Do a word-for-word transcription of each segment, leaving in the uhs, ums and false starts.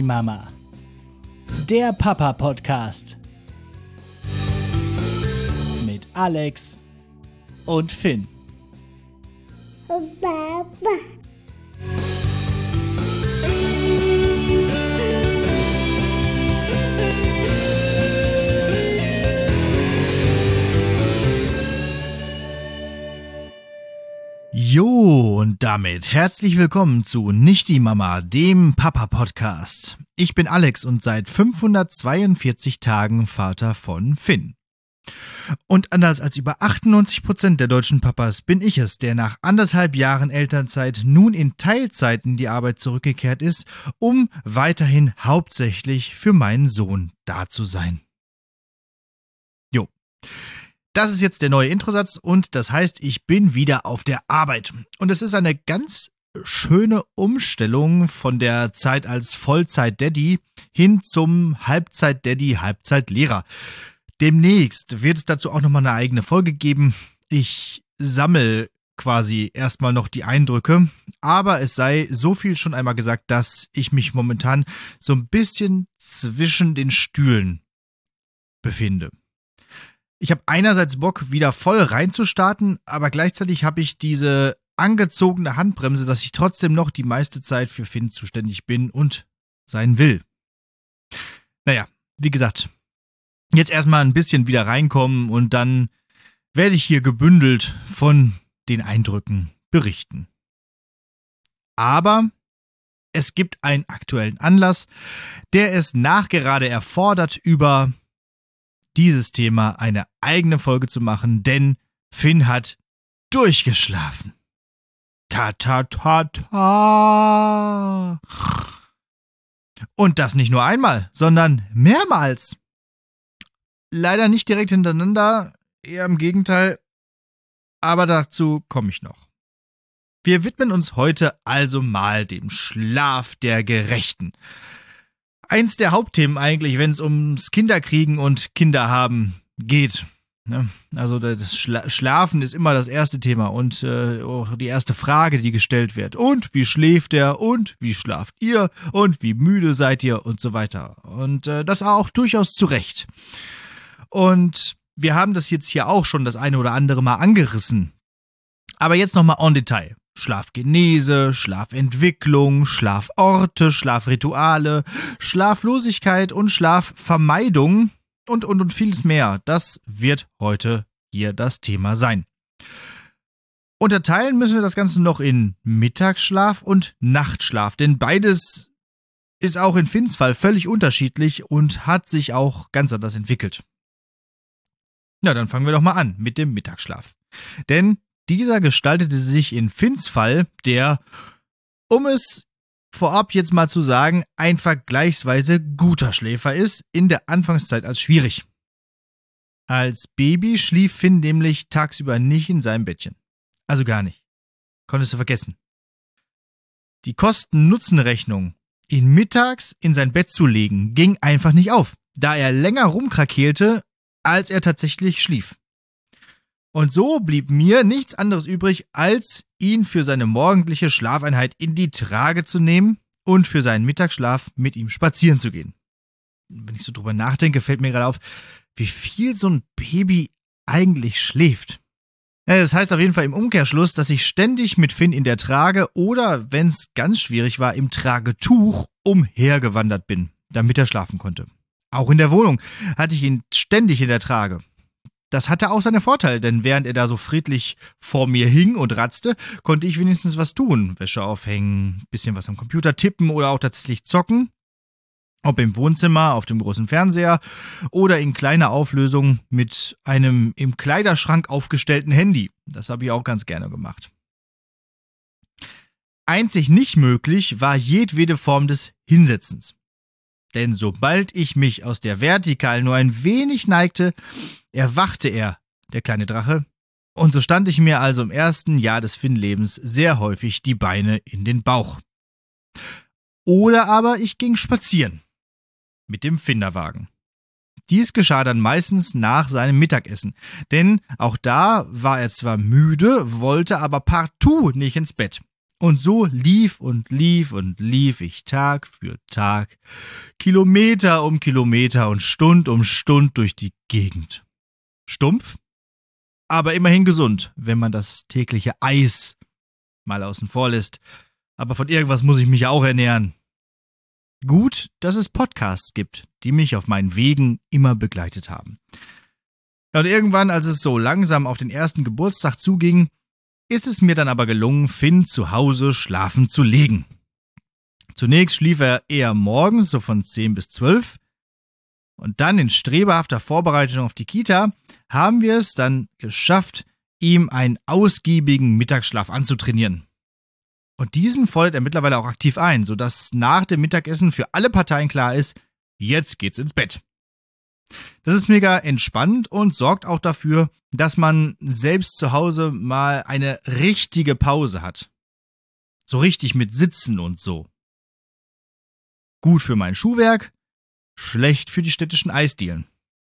die Mama. Der Papa-Podcast. Mit Alex und Finn. Papa. Jo, und damit herzlich willkommen zu Nicht die Mama, dem Papa-Podcast. Ich bin Alex und seit fünfhundertzweiundvierzig Tagen Vater von Finn. Und anders als über achtundneunzig Prozent der deutschen Papas bin ich es, der nach anderthalb Jahren Elternzeit nun in Teilzeit in die Arbeit zurückgekehrt ist, um weiterhin hauptsächlich für meinen Sohn da zu sein. Jo. Das ist jetzt der neue Introsatz und das heißt, ich bin wieder auf der Arbeit. Und es ist eine ganz schöne Umstellung von der Zeit als Vollzeit-Daddy hin zum Halbzeit-Daddy, Halbzeit-Lehrer. Demnächst wird es dazu auch nochmal eine eigene Folge geben. Ich sammle quasi erstmal noch die Eindrücke, aber es sei so viel schon einmal gesagt, dass ich mich momentan so ein bisschen zwischen den Stühlen befinde. Ich habe einerseits Bock, wieder voll reinzustarten, aber gleichzeitig habe ich diese angezogene Handbremse, dass ich trotzdem noch die meiste Zeit für Finn zuständig bin und sein will. Naja, wie gesagt, jetzt erstmal ein bisschen wieder reinkommen und dann werde ich hier gebündelt von den Eindrücken berichten. Aber es gibt einen aktuellen Anlass, der es nachgerade erfordert, über dieses Thema eine eigene Folge zu machen, denn Finn hat durchgeschlafen. Ta ta ta ta. Und das nicht nur einmal, sondern mehrmals. Leider nicht direkt hintereinander, eher im Gegenteil, aber dazu komme ich noch. Wir widmen uns heute also mal dem Schlaf der Gerechten. Eins der Hauptthemen eigentlich, wenn es ums Kinderkriegen und Kinderhaben geht. Also das Schla- Schlafen ist immer das erste Thema und äh, auch die erste Frage, die gestellt wird. Und wie schläft er? Und wie schlaft ihr? Und wie müde seid ihr? Und so weiter. Und äh, das auch durchaus zu Recht. Und wir haben das jetzt hier auch schon das eine oder andere Mal angerissen. Aber jetzt nochmal en Detail. Schlafgenese, Schlafentwicklung, Schlaforte, Schlafrituale, Schlaflosigkeit und Schlafvermeidung und, und, und vieles mehr. Das wird heute hier das Thema sein. Unterteilen müssen wir das Ganze noch in Mittagsschlaf und Nachtschlaf, denn beides ist auch in Finns Fall völlig unterschiedlich und hat sich auch ganz anders entwickelt. Na, dann fangen wir doch mal an mit dem Mittagsschlaf. Denn dieser gestaltete sich in Finns Fall, der, um es vorab jetzt mal zu sagen, ein vergleichsweise guter Schläfer ist, in der Anfangszeit als schwierig. Als Baby schlief Finn nämlich tagsüber nicht in seinem Bettchen. Also gar nicht. Konntest du vergessen. Die Kosten-Nutzen-Rechnung, ihn mittags in sein Bett zu legen, ging einfach nicht auf, da er länger rumkrakeelte, als er tatsächlich schlief. Und so blieb mir nichts anderes übrig, als ihn für seine morgendliche Schlafeinheit in die Trage zu nehmen und für seinen Mittagsschlaf mit ihm spazieren zu gehen. Wenn ich so drüber nachdenke, fällt mir gerade auf, wie viel so ein Baby eigentlich schläft. Ja, das heißt auf jeden Fall im Umkehrschluss, dass ich ständig mit Finn in der Trage oder, wenn es ganz schwierig war, im Tragetuch umhergewandert bin, damit er schlafen konnte. Auch in der Wohnung hatte ich ihn ständig in der Trage. Das hatte auch seine Vorteile, denn während er da so friedlich vor mir hing und ratzte, konnte ich wenigstens was tun. Wäsche aufhängen, bisschen was am Computer tippen oder auch tatsächlich zocken. Ob im Wohnzimmer, auf dem großen Fernseher oder in kleiner Auflösung mit einem im Kleiderschrank aufgestellten Handy. Das habe ich auch ganz gerne gemacht. Einzig nicht möglich war jedwede Form des Hinsetzens. Denn sobald ich mich aus der Vertikal nur ein wenig neigte, erwachte er, der kleine Drache, und so stand ich mir also im ersten Jahr des Finn-Lebens sehr häufig die Beine in den Bauch. Oder aber ich ging spazieren mit dem Finderwagen. Dies geschah dann meistens nach seinem Mittagessen, denn auch da war er zwar müde, wollte aber partout nicht ins Bett. Und so lief und lief und lief ich Tag für Tag, Kilometer um Kilometer und Stund um Stund durch die Gegend. Stumpf, aber immerhin gesund, wenn man das tägliche Eis mal außen vor lässt. Aber von irgendwas muss ich mich ja auch ernähren. Gut, dass es Podcasts gibt, die mich auf meinen Wegen immer begleitet haben. Ja, und irgendwann, als es so langsam auf den ersten Geburtstag zuging, ist es mir dann aber gelungen, Finn zu Hause schlafen zu legen. Zunächst schlief er eher morgens, so von zehn bis zwölf. Und dann in strebehafter Vorbereitung auf die Kita haben wir es dann geschafft, ihm einen ausgiebigen Mittagsschlaf anzutrainieren. Und diesen fordert er mittlerweile auch aktiv ein, sodass nach dem Mittagessen für alle Parteien klar ist, jetzt geht's ins Bett. Das ist mega entspannt und sorgt auch dafür, dass man selbst zu Hause mal eine richtige Pause hat. So richtig mit Sitzen und so. Gut für mein Schuhwerk, schlecht für die städtischen Eisdielen.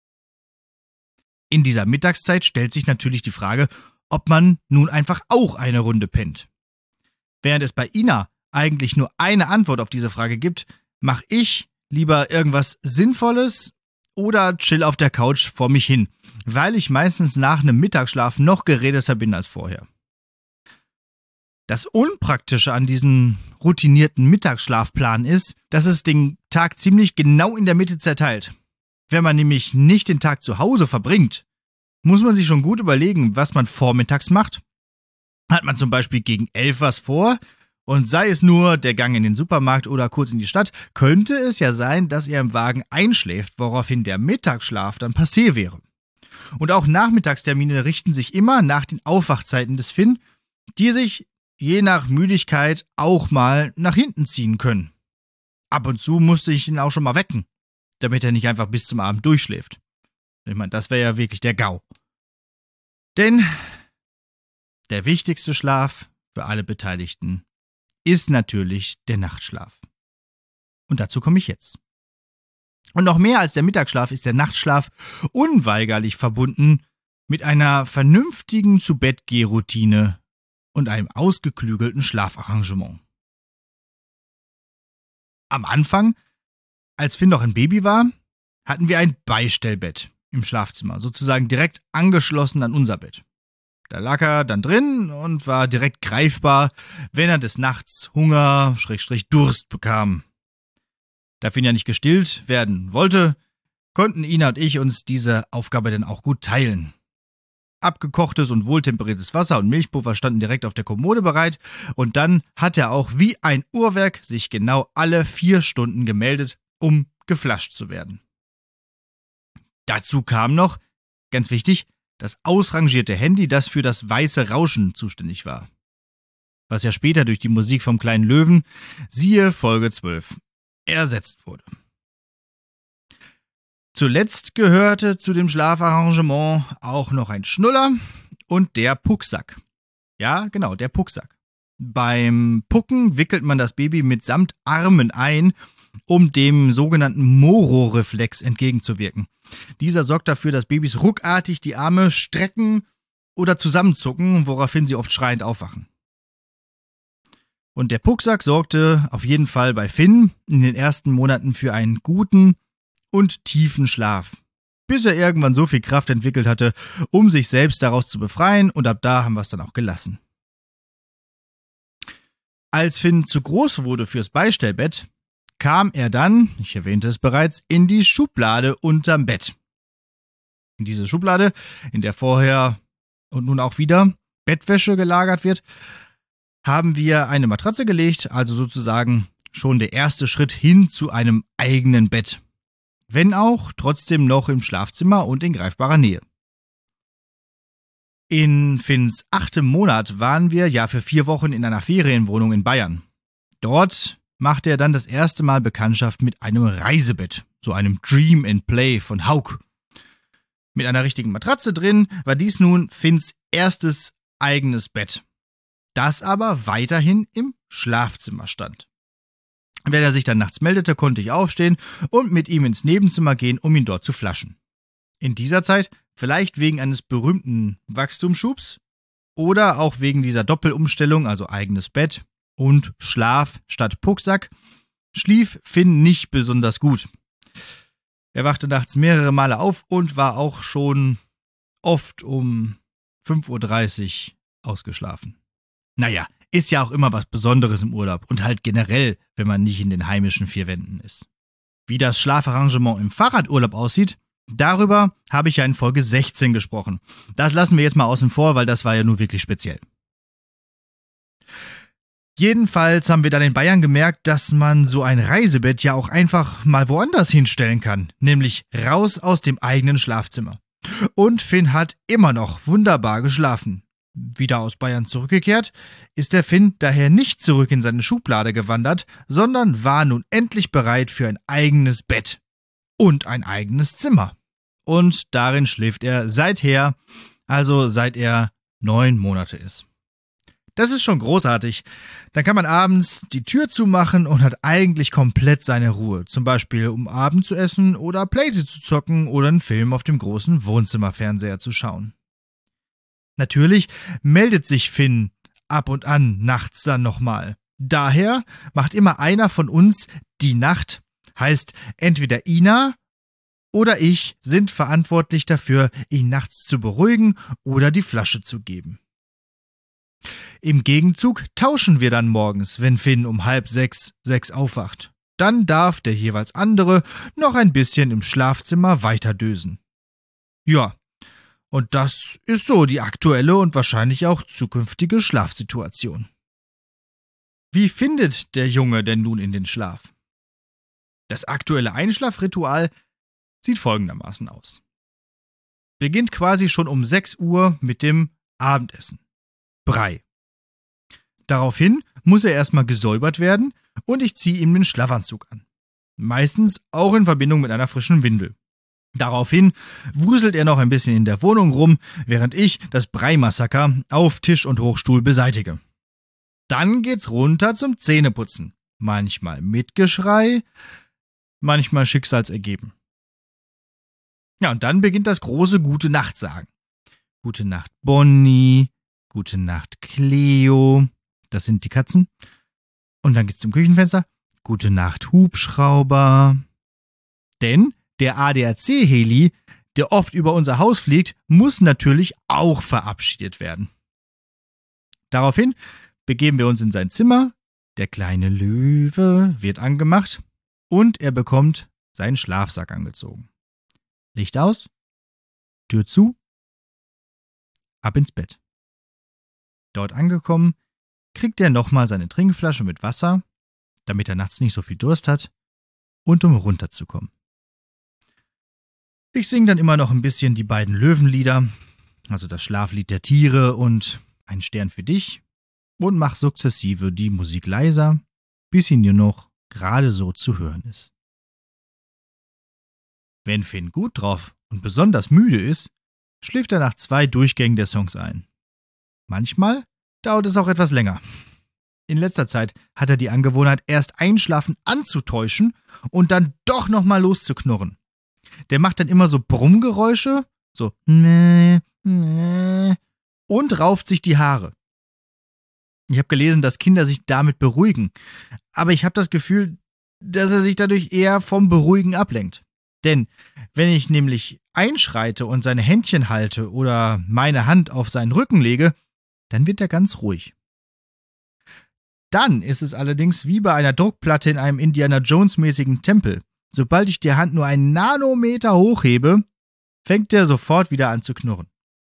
In dieser Mittagszeit stellt sich natürlich die Frage, ob man nun einfach auch eine Runde pennt. Während es bei Ina eigentlich nur eine Antwort auf diese Frage gibt, mache ich lieber irgendwas Sinnvolles oder chill auf der Couch vor mich hin, weil ich meistens nach einem Mittagsschlaf noch geredeter bin als vorher. Das Unpraktische an diesem routinierten Mittagsschlafplan ist, dass es den Tag ziemlich genau in der Mitte zerteilt. Wenn man nämlich nicht den Tag zu Hause verbringt, muss man sich schon gut überlegen, was man vormittags macht. Hat man zum Beispiel gegen elf was vor, und sei es nur der Gang in den Supermarkt oder kurz in die Stadt, könnte es ja sein, dass er im Wagen einschläft, woraufhin der Mittagsschlaf dann passé wäre. Und auch Nachmittagstermine richten sich immer nach den Aufwachzeiten des Finn, die sich je nach Müdigkeit auch mal nach hinten ziehen können. Ab und zu musste ich ihn auch schon mal wecken, damit er nicht einfach bis zum Abend durchschläft. Ich meine, das wäre ja wirklich der GAU. Denn der wichtigste Schlaf für alle Beteiligten ist natürlich der Nachtschlaf. Und dazu komme ich jetzt. Und noch mehr als der Mittagsschlaf ist der Nachtschlaf unweigerlich verbunden mit einer vernünftigen Zu-Bett-Geh-Routine und einem ausgeklügelten Schlafarrangement. Am Anfang, als Finn noch ein Baby war, hatten wir ein Beistellbett im Schlafzimmer, sozusagen direkt angeschlossen an unser Bett. Da lag er dann drin und war direkt greifbar, wenn er des Nachts Hunger, Schrägstrich Durst bekam. Da Finn ja nicht gestillt werden wollte, konnten Ina und ich uns diese Aufgabe dann auch gut teilen. Abgekochtes und wohltemperiertes Wasser und Milchpuffer standen direkt auf der Kommode bereit und dann hat er auch wie ein Uhrwerk sich genau alle vier Stunden gemeldet, um geflasht zu werden. Dazu kam noch, ganz wichtig, das ausrangierte Handy, das für das weiße Rauschen zuständig war. Was ja später durch die Musik vom kleinen Löwen, siehe Folge zwölf, ersetzt wurde. Zuletzt gehörte zu dem Schlafarrangement auch noch ein Schnuller und der Pucksack. Ja, genau, der Pucksack. Beim Pucken wickelt man das Baby mitsamt Armen ein, um dem sogenannten Moro-Reflex entgegenzuwirken. Dieser sorgt dafür, dass Babys ruckartig die Arme strecken oder zusammenzucken, woraufhin sie oft schreiend aufwachen. Und der Pucksack sorgte auf jeden Fall bei Finn in den ersten Monaten für einen guten und tiefen Schlaf, bis er irgendwann so viel Kraft entwickelt hatte, um sich selbst daraus zu befreien, und ab da haben wir es dann auch gelassen. Als Finn zu groß wurde fürs Beistellbett, kam er dann, ich erwähnte es bereits, in die Schublade unterm Bett. In diese Schublade, in der vorher und nun auch wieder Bettwäsche gelagert wird, haben wir eine Matratze gelegt, also sozusagen schon der erste Schritt hin zu einem eigenen Bett. Wenn auch trotzdem noch im Schlafzimmer und in greifbarer Nähe. In Finns achtem Monat waren wir ja für vier Wochen in einer Ferienwohnung in Bayern. Dort machte er dann das erste Mal Bekanntschaft mit einem Reisebett, so einem Dream and Play von Hauk. Mit einer richtigen Matratze drin war dies nun Finns erstes eigenes Bett, das aber weiterhin im Schlafzimmer stand. Wenn er sich dann nachts meldete, konnte ich aufstehen und mit ihm ins Nebenzimmer gehen, um ihn dort zu flaschen. In dieser Zeit, vielleicht wegen eines berühmten Wachstumsschubs oder auch wegen dieser Doppelumstellung, also eigenes Bett, Und Schlaf statt Pucksack schlief Finn nicht besonders gut. Er wachte nachts mehrere Male auf und war auch schon oft um fünf Uhr dreißig ausgeschlafen. Naja, ist ja auch immer was Besonderes im Urlaub und halt generell, wenn man nicht in den heimischen vier Wänden ist. Wie das Schlafarrangement im Fahrradurlaub aussieht, darüber habe ich ja in Folge sechzehn gesprochen. Das lassen wir jetzt mal außen vor, weil das war ja nur wirklich speziell. Jedenfalls haben wir dann in Bayern gemerkt, dass man so ein Reisebett ja auch einfach mal woanders hinstellen kann, nämlich raus aus dem eigenen Schlafzimmer. Und Finn hat immer noch wunderbar geschlafen. Wieder aus Bayern zurückgekehrt, ist der Finn daher nicht zurück in seine Schublade gewandert, sondern war nun endlich bereit für ein eigenes Bett und ein eigenes Zimmer. Und darin schläft er seither, also seit er neun Monate ist. Das ist schon großartig. Dann kann man abends die Tür zumachen und hat eigentlich komplett seine Ruhe. Zum Beispiel um Abend zu essen oder Playsee zu zocken oder einen Film auf dem großen Wohnzimmerfernseher zu schauen. Natürlich meldet sich Finn ab und an nachts dann nochmal. Daher macht immer einer von uns die Nacht. Heißt, entweder Ina oder ich sind verantwortlich dafür, ihn nachts zu beruhigen oder die Flasche zu geben. Im Gegenzug tauschen wir dann morgens, wenn Finn um halb sechs, sechs aufwacht. Dann darf der jeweils andere noch ein bisschen im Schlafzimmer weiterdösen. Ja, und das ist so die aktuelle und wahrscheinlich auch zukünftige Schlafsituation. Wie findet der Junge denn nun in den Schlaf? Das aktuelle Einschlafritual sieht folgendermaßen aus. Beginnt quasi schon um sechs Uhr mit dem Abendessen. Brei. Daraufhin muss er erstmal gesäubert werden und ich ziehe ihm den Schlafanzug an. Meistens auch in Verbindung mit einer frischen Windel. Daraufhin wuselt er noch ein bisschen in der Wohnung rum, während ich das Brei-Massaker auf Tisch und Hochstuhl beseitige. Dann geht's runter zum Zähneputzen. Manchmal mit Geschrei, manchmal schicksalsergeben. Ja, und dann beginnt das große Gute-Nacht-Sagen. Gute Nacht, Bonnie. Gute Nacht, Cleo. Das sind die Katzen. Und dann geht's zum Küchenfenster. Gute Nacht, Hubschrauber. Denn der A D A C-Heli, der oft über unser Haus fliegt, muss natürlich auch verabschiedet werden. Daraufhin begeben wir uns in sein Zimmer. Der kleine Löwe wird angemacht und er bekommt seinen Schlafsack angezogen. Licht aus, Tür zu, ab ins Bett. Dort angekommen, kriegt er nochmal seine Trinkflasche mit Wasser, damit er nachts nicht so viel Durst hat und um runterzukommen. Ich singe dann immer noch ein bisschen die beiden Löwenlieder, also das Schlaflied der Tiere und Ein Stern für dich, und mach sukzessive die Musik leiser, bis sie nur noch gerade so zu hören ist. Wenn Finn gut drauf und besonders müde ist, schläft er nach zwei Durchgängen der Songs ein. Manchmal dauert es auch etwas länger. In letzter Zeit hat er die Angewohnheit, erst Einschlafen anzutäuschen und dann doch nochmal loszuknurren. Der macht dann immer so Brummgeräusche, so mäh, mäh, und rauft sich die Haare. Ich habe gelesen, dass Kinder sich damit beruhigen, aber ich habe das Gefühl, dass er sich dadurch eher vom Beruhigen ablenkt. Denn wenn ich nämlich einschreite und seine Händchen halte oder meine Hand auf seinen Rücken lege, dann wird er ganz ruhig. Dann ist es allerdings wie bei einer Druckplatte in einem Indiana Jones-mäßigen Tempel. Sobald ich die Hand nur einen Nanometer hochhebe, fängt er sofort wieder an zu knurren.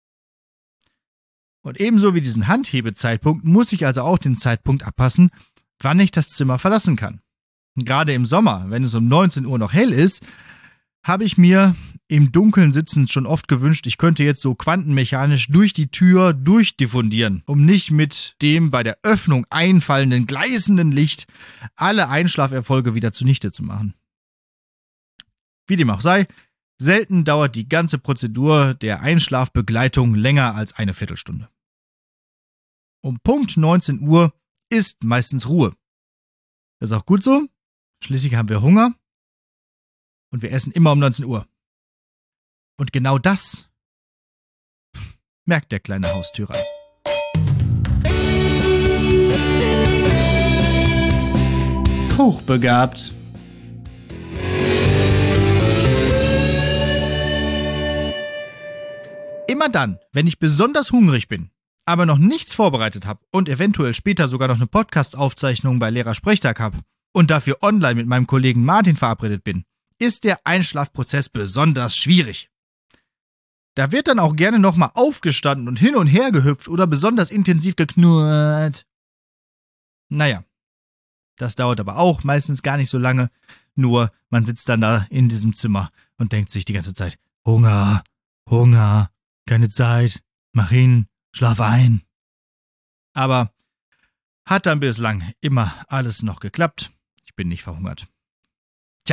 Und ebenso wie diesen Handhebezeitpunkt muss ich also auch den Zeitpunkt abpassen, wann ich das Zimmer verlassen kann. Gerade im Sommer, wenn es um neunzehn Uhr noch hell ist, habe ich mir im Dunkeln sitzend schon oft gewünscht, ich könnte jetzt so quantenmechanisch durch die Tür durchdiffundieren, um nicht mit dem bei der Öffnung einfallenden, gleißenden Licht alle Einschlaferfolge wieder zunichte zu machen. Wie dem auch sei, selten dauert die ganze Prozedur der Einschlafbegleitung länger als eine Viertelstunde. Um Punkt neunzehn Uhr ist meistens Ruhe. Das ist auch gut so, schließlich haben wir Hunger und wir essen immer um neunzehn Uhr. Und genau das merkt der kleine Haustürer. hochbegabt. Immer dann, wenn ich besonders hungrig bin, aber noch nichts vorbereitet habe und eventuell später sogar noch eine Podcast-Aufzeichnung bei Lehrersprechtag habe und dafür online mit meinem Kollegen Martin verabredet bin, ist der Einschlafprozess besonders schwierig. Da wird dann auch gerne nochmal aufgestanden und hin und her gehüpft oder besonders intensiv geknurrt. Naja, das dauert aber auch meistens gar nicht so lange, nur man sitzt dann da in diesem Zimmer und denkt sich die ganze Zeit, Hunger, Hunger, keine Zeit, mach hin, schlaf ein. Aber hat dann bislang immer alles noch geklappt. Ich bin nicht verhungert. Tja.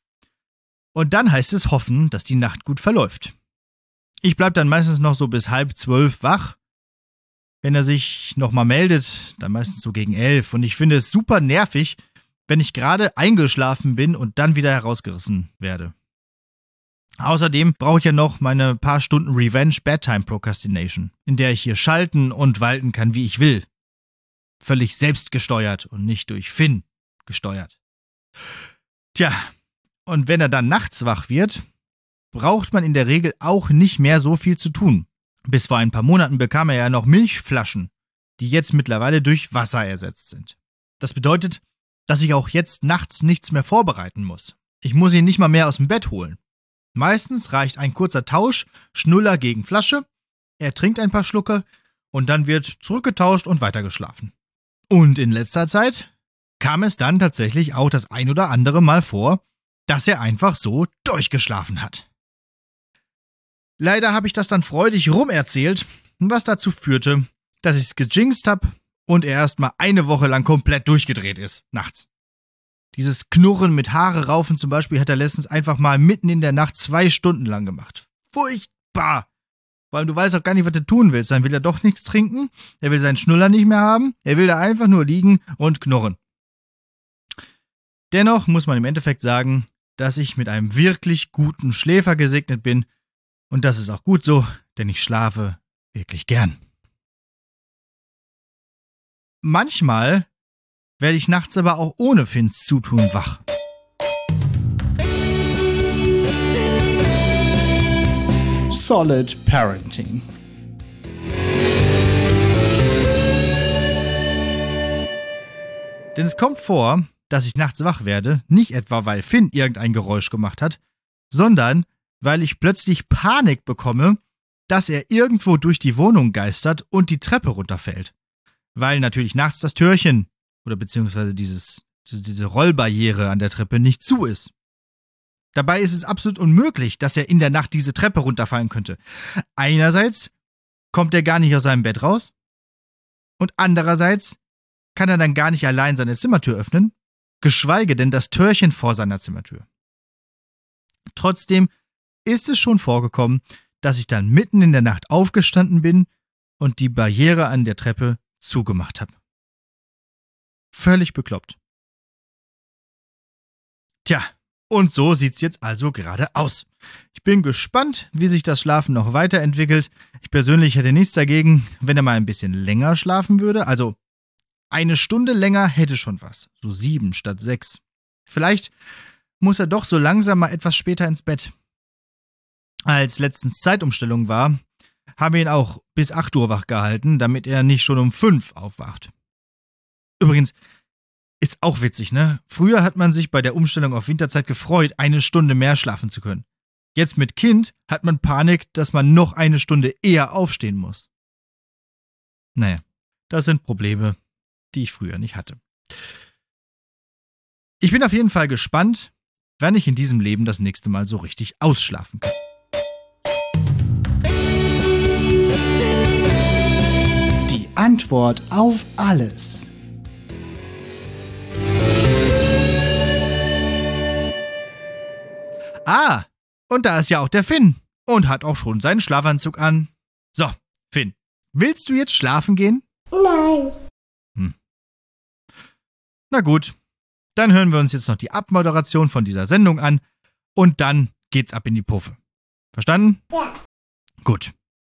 Und dann heißt es hoffen, dass die Nacht gut verläuft. Ich bleib dann meistens noch so bis halb zwölf wach. Wenn er sich nochmal meldet, dann meistens so gegen elf. Und ich finde es super nervig, wenn ich gerade eingeschlafen bin und dann wieder herausgerissen werde. Außerdem brauche ich ja noch meine paar Stunden Revenge Bedtime Procrastination, in der ich hier schalten und walten kann, wie ich will. Völlig selbstgesteuert und nicht durch Finn gesteuert. Tja, und wenn er dann nachts wach wird, braucht man in der Regel auch nicht mehr so viel zu tun. Bis vor ein paar Monaten bekam er ja noch Milchflaschen, die jetzt mittlerweile durch Wasser ersetzt sind. Das bedeutet, dass ich auch jetzt nachts nichts mehr vorbereiten muss. Ich muss ihn nicht mal mehr aus dem Bett holen. Meistens reicht ein kurzer Tausch, Schnuller gegen Flasche, er trinkt ein paar Schlucke und dann wird zurückgetauscht und weitergeschlafen. Und in letzter Zeit kam es dann tatsächlich auch das ein oder andere Mal vor, dass er einfach so durchgeschlafen hat. Leider habe ich das dann freudig rumerzählt, was dazu führte, dass ich es gejinxt habe und er erst mal eine Woche lang komplett durchgedreht ist, nachts. Dieses Knurren mit Haare raufen zum Beispiel hat er letztens einfach mal mitten in der Nacht zwei Stunden lang gemacht. Furchtbar! Weil du weißt auch gar nicht, was du tun willst. Dann will er doch nichts trinken, er will seinen Schnuller nicht mehr haben, er will da einfach nur liegen und knurren. Dennoch muss man im Endeffekt sagen, dass ich mit einem wirklich guten Schläfer gesegnet bin und das ist auch gut so, denn ich schlafe wirklich gern. Manchmal werde ich nachts aber auch ohne Finns Zutun wach. Solid Parenting. Denn es kommt vor, dass ich nachts wach werde, nicht etwa, weil Finn irgendein Geräusch gemacht hat, sondern weil ich plötzlich Panik bekomme, dass er irgendwo durch die Wohnung geistert und die Treppe runterfällt. Weil natürlich nachts das Türchen oder beziehungsweise dieses, diese Rollbarriere an der Treppe nicht zu ist. Dabei ist es absolut unmöglich, dass er in der Nacht diese Treppe runterfallen könnte. Einerseits kommt er gar nicht aus seinem Bett raus und andererseits kann er dann gar nicht allein seine Zimmertür öffnen, geschweige denn das Türchen vor seiner Zimmertür. Trotzdem ist es schon vorgekommen, dass ich dann mitten in der Nacht aufgestanden bin und die Barriere an der Treppe zugemacht habe. Völlig bekloppt. Tja, und so sieht's jetzt also gerade aus. Ich bin gespannt, wie sich das Schlafen noch weiterentwickelt. Ich persönlich hätte nichts dagegen, wenn er mal ein bisschen länger schlafen würde. Also eine Stunde länger hätte schon was. So sieben statt sechs. Vielleicht muss er doch so langsam mal etwas später ins Bett. Als letztens Zeitumstellung war, haben wir ihn auch bis acht Uhr wach gehalten, damit er nicht schon um fünf aufwacht. Übrigens, ist auch witzig, ne? Früher hat man sich bei der Umstellung auf Winterzeit gefreut, eine Stunde mehr schlafen zu können. Jetzt mit Kind hat man Panik, dass man noch eine Stunde eher aufstehen muss. Naja, das sind Probleme, die ich früher nicht hatte. Ich bin auf jeden Fall gespannt, wann ich in diesem Leben das nächste Mal so richtig ausschlafen kann. Die Antwort auf alles. Ah, und da ist ja auch der Finn und hat auch schon seinen Schlafanzug an. So, Finn, willst du jetzt schlafen gehen? Nein. Hm. Na gut, dann hören wir uns jetzt noch die Abmoderation von dieser Sendung an und dann geht's ab in die Puffe. Verstanden? Ja. Gut.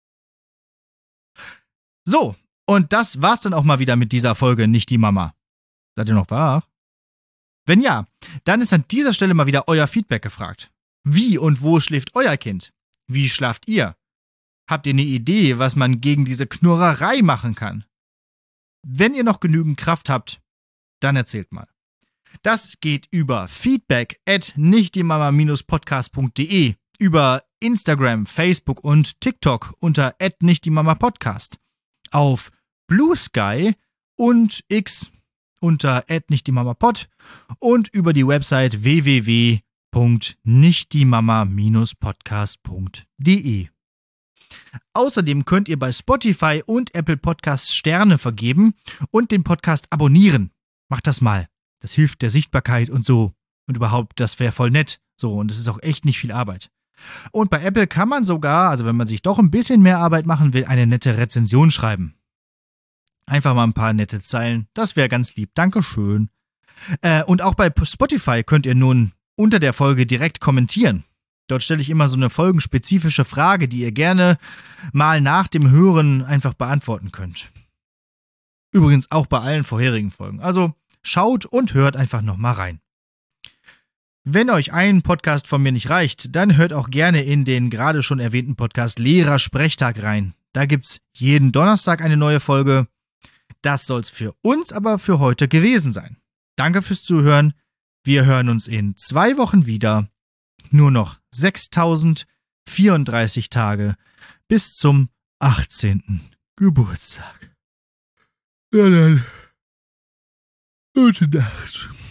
So, und das war's dann auch mal wieder mit dieser Folge Nicht die Mama. Seid ihr noch wach? Wenn ja, dann ist an dieser Stelle mal wieder euer Feedback gefragt. Wie und wo schläft euer Kind? Wie schlaft ihr? Habt ihr eine Idee, was man gegen diese Knurrerei machen kann? Wenn ihr noch genügend Kraft habt, dann erzählt mal. Das geht über feedback at nichtdiemama podcast punkt de, über Instagram, Facebook und TikTok unter at nichtdiemama-podcast, auf Blue Sky und X unter at nichtdiemama-pod und über die Website w w w punkt nichtdiemama podcast punkt de. Außerdem könnt ihr bei Spotify und Apple Podcasts Sterne vergeben und den Podcast abonnieren. Macht das mal. Das hilft der Sichtbarkeit und so. Und überhaupt, das wäre voll nett. So, und es ist auch echt nicht viel Arbeit. Und bei Apple kann man sogar, also wenn man sich doch ein bisschen mehr Arbeit machen will, eine nette Rezension schreiben. Einfach mal ein paar nette Zeilen. Das wäre ganz lieb. Dankeschön. Äh, und auch bei Spotify könnt ihr nun unter der Folge direkt kommentieren. Dort stelle ich immer so eine folgenspezifische Frage, die ihr gerne mal nach dem Hören einfach beantworten könnt. Übrigens auch bei allen vorherigen Folgen. Also schaut und hört einfach nochmal rein. Wenn euch ein Podcast von mir nicht reicht, dann hört auch gerne in den gerade schon erwähnten Podcast Lehrer-Sprechtag rein. Da gibt's jeden Donnerstag eine neue Folge. Das soll's für uns aber für heute gewesen sein. Danke fürs Zuhören. Wir hören uns in zwei Wochen wieder. Nur noch sechstausendvierunddreißig Tage bis zum achtzehnten Geburtstag. Na dann, gute Nacht.